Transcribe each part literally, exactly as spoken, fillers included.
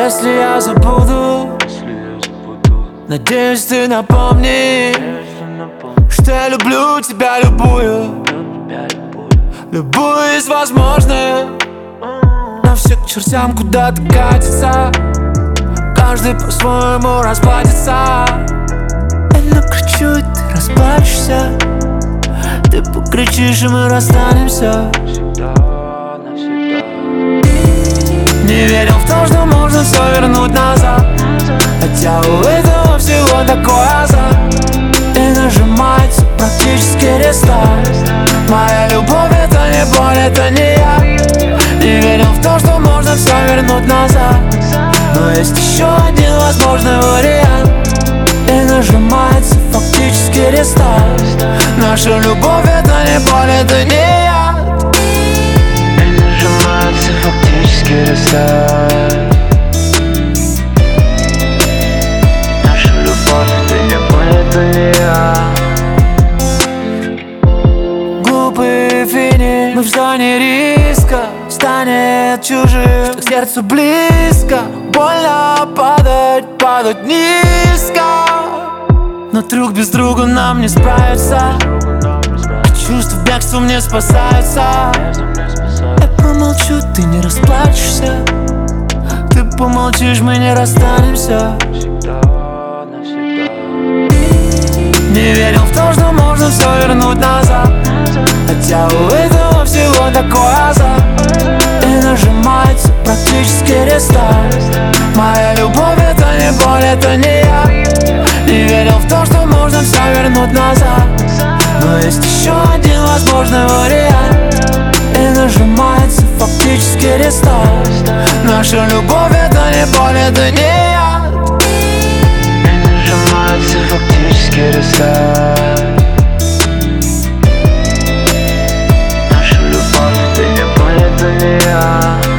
Если я забуду, надеюсь, ты напомнишь, что я люблю тебя любую, любую из возможных. На все к чертям куда-то катится, каждый по-своему расплатится. Я накричу, и ты расплачешься, ты покричишь, и мы расстанемся. Не верил в то, что можно все вернуть назад, хотя у этого всего такой азарт. И нажимается практически рестарт. Моя любовь — это не боль, это не я. Не верил в то, что можно все вернуть назад, но есть еще один возможный вариант. И нажимается фактически рестарт. Наша любовь — это не боль, это не я. И нажимается фактически рестарт. Наша любовь — это не боль, это не я. Глупый финиш, мы в зоне риска, станет чужим, что к сердцу близко. Больно падать, падать низко, но друг без друга нам не справиться. Чувства бегством не спасаются. Я промолчу, ты не расплачешься, ты помолчишь, мы не расстанемся. Не верил в то, что можно все вернуть назад, хотя у этого всего такой азарт. И нажимается практически рестарт. Моя любовь — это не боль, это не я. Не верил в то, что можно все вернуть назад, но есть еще один возможный вариант. И нажимается фактически рестарт. Наша любовь — это не боль, это не я. И нажимается фактически рестарт. Наша любовь — это не боль, это не я.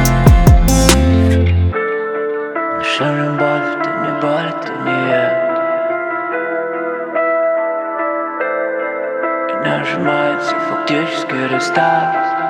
Наша любовь — это не боль, это не я. Нажимается фактически рестарт.